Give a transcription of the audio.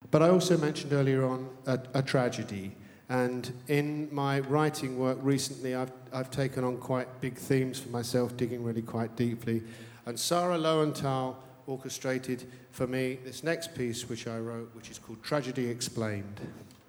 But I also mentioned earlier on a tragedy. And in my writing work recently, I've taken on quite big themes for myself, digging really quite deeply. And Sarah Lowenthal orchestrated for me this next piece which I wrote, which is called Tragedy Explained.